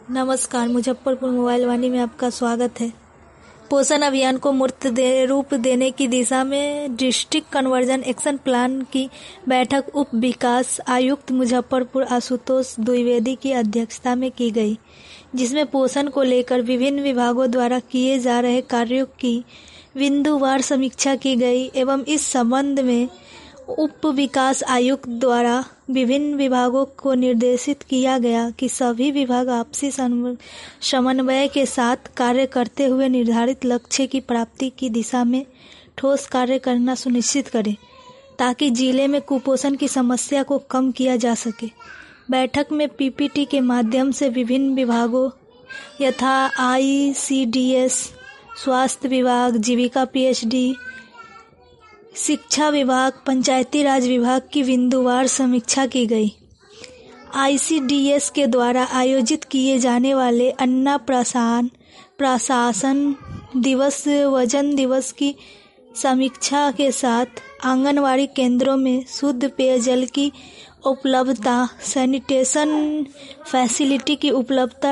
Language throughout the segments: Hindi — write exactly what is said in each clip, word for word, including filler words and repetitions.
नमस्कार, मुजफ्फरपुर मोबाइल वाणी में आपका स्वागत है। पोषण अभियान को मूर्त दे, रूप देने की दिशा में डिस्ट्रिक्ट कन्वर्जन एक्शन प्लान की बैठक उप विकास आयुक्त मुजफ्फरपुर आशुतोष द्विवेदी की अध्यक्षता में की गई, जिसमें पोषण को लेकर विभिन्न विभागों द्वारा किए जा रहे कार्यों की बिंदुवार समीक्षा की गई एवं इस संबंध में उप विकास आयुक्त द्वारा विभिन्न विभागों को निर्देशित किया गया कि सभी विभाग आपसी समन्वय के साथ कार्य करते हुए निर्धारित लक्ष्य की प्राप्ति की दिशा में ठोस कार्य करना सुनिश्चित करें, ताकि जिले में कुपोषण की समस्या को कम किया जा सके। बैठक में पीपीटी के माध्यम से विभिन्न विभागों यथा आईसीडीएस, स्वास्थ्य विभाग, जीविका पीएचडी, शिक्षा विभाग, पंचायती राज विभाग की बिंदुवार समीक्षा की गई। आईसीडीएस के द्वारा आयोजित किए जाने वाले अन्ना प्रसारण प्रशासन दिवस, वजन दिवस की समीक्षा के साथ आंगनवाड़ी केंद्रों में शुद्ध पेयजल की उपलब्धता, सैनिटेशन फैसिलिटी की उपलब्धता,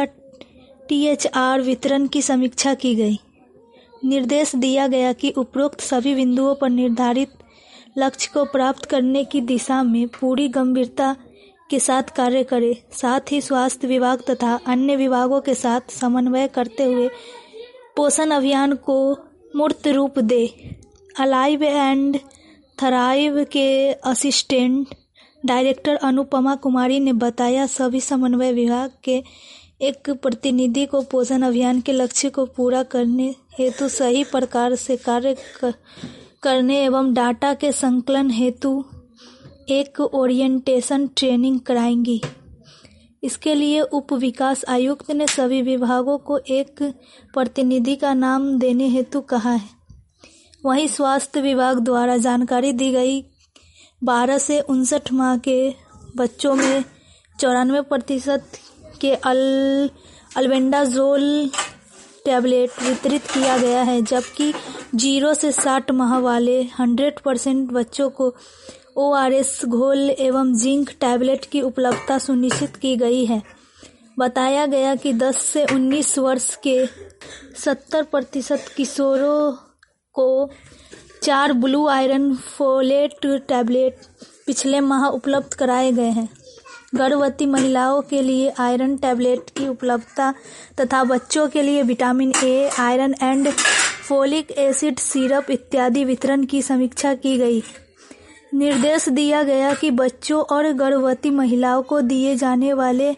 टीएचआर वितरण की समीक्षा की गई। निर्देश दिया गया कि उपरोक्त सभी बिंदुओं पर निर्धारित लक्ष्य को प्राप्त करने की दिशा में पूरी गंभीरता के साथ कार्य करें, साथ ही स्वास्थ्य विभाग तथा अन्य विभागों के साथ समन्वय करते हुए पोषण अभियान को मूर्त रूप दे। अलाइव एंड थराइव के असिस्टेंट डायरेक्टर अनुपमा कुमारी ने बताया, सभी समन्वय विभाग के एक प्रतिनिधि को पोषण अभियान के लक्ष्य को पूरा करने हेतु सही प्रकार से कार्य करने एवं डाटा के संकलन हेतु एक ओरिएंटेशन ट्रेनिंग कराएंगी। इसके लिए उप विकास आयुक्त ने सभी विभागों को एक प्रतिनिधि का नाम देने हेतु कहा है। वहीं स्वास्थ्य विभाग द्वारा जानकारी दी गई, बारह से उनसठ माह के बच्चों में चौरानवे प्रतिशत के अल अल्बेंडाजोल टैबलेट वितरित किया गया है, जबकि जीरो से साठ माह वाले हंड्रेड परसेंट बच्चों को ओआरएस घोल एवं जिंक टैबलेट की उपलब्धता सुनिश्चित की गई है। बताया गया कि दस से उन्नीस वर्ष के सत्तर प्रतिशत किशोरों को चार ब्लू आयरन फोलेट टैबलेट पिछले माह उपलब्ध कराए गए हैं। गर्भवती महिलाओं के लिए आयरन टैबलेट की उपलब्धता तथा बच्चों के लिए vitamin A, iron and folic acid syrup इत्यादि वितरण की समीक्षा की गई। निर्देश दिया गया कि बच्चों और गर्भवती महिलाओं को दिए जाने वाले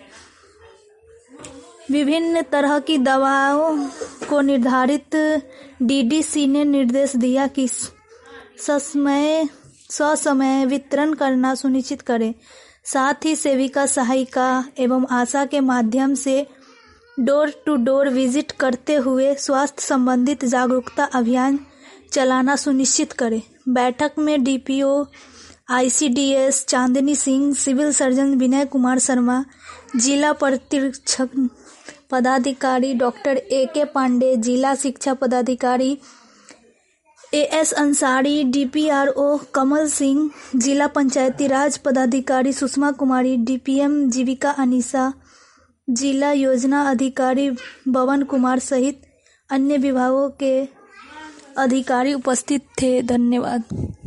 विभिन्न तरह की दवाओं को निर्धारित डीडीसी ने निर्देश दिया कि ससमय ससमय वितरण करना सुनिश्चित करें। साथ ही सेविका, सहायिका एवं आशा के माध्यम से डोर टू डोर विजिट करते हुए स्वास्थ्य संबंधित जागरूकता अभियान चलाना सुनिश्चित करें। बैठक में DPO ICDS Chandni Singh, civil surgeon Vinay Kumar Sharma, जिला प्रतिरक्षक पदाधिकारी डॉक्टर ए के पांडे, जिला शिक्षा पदाधिकारी A S Ansari, DPRO Kamal Singh, जिला पंचायती राज पदाधिकारी सुषमा कुमारी, डीपीएम जीविका अनीसा, जिला योजना अधिकारी बवन कुमार सहित अन्य विभागों के अधिकारी उपस्थित थे। धन्यवाद।